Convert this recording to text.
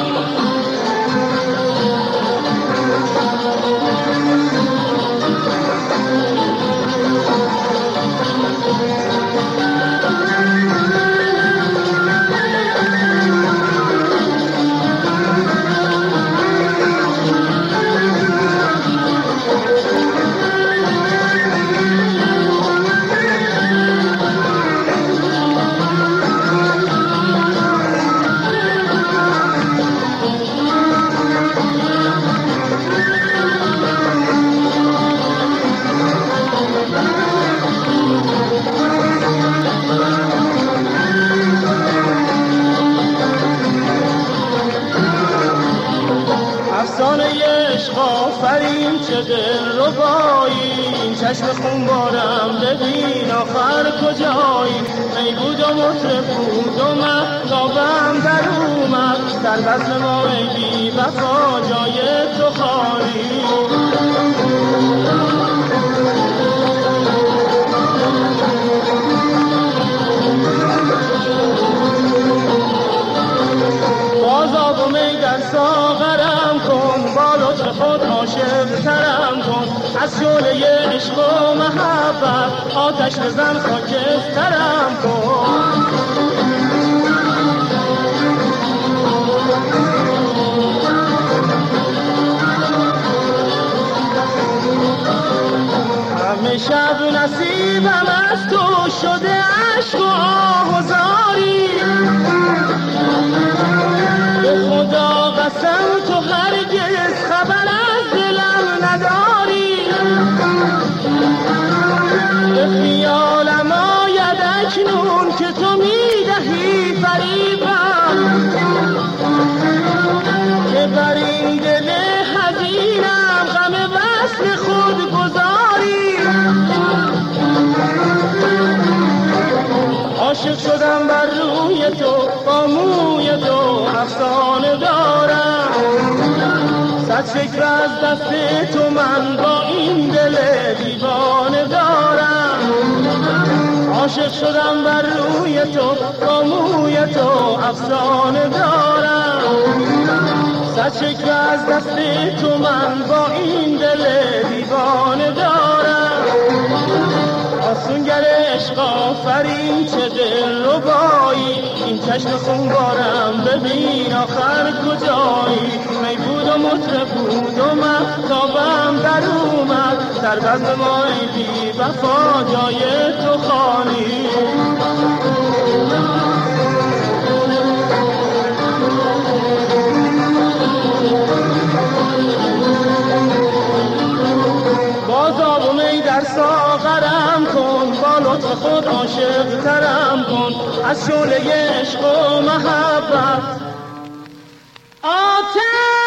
افسانه عشق آفرین چه دلربایی، این چشم خونبارم ببین آخر کجایی. می بود و مطرب بود و مهتابم در اومد، در بزم ما ای بی وفا جای تو خالی. بازآ و می در ساغرم کن، با لطف خود عاشق ترم کن. از شعله عشق و محبت آتش بزن خاکسترم کن. همه شب نصیبم از تو شده عشق و آه و زاری. به خدا قسم تو هرگز خبر از دلم نداری. به خیالم آید اکنون که تو میدهی فریبم، که بر این دل حزینم غم وصل خود گذاری. عاشق شدم بر روی تو، با موی تو افسانه دارم. صد فکر از دست تو من با این دل دیوانه دارم. عاشق شدم بر روی تو، با موی تو افسانه دارم. صد فکر از دست تو من با این دل دیوانه دارم. آسونگر عشق آفرین چه دلربایی، این چشم خونبارم ببین آخر کجایی. می بود و مطرب بود و مهتابم در اومد، در بزم ما ای بی وفا جای تو خالی. بازآ و می در ساغرم کن، با لطف خود عاشق ترم کن. از شعله عشق و محبت آتش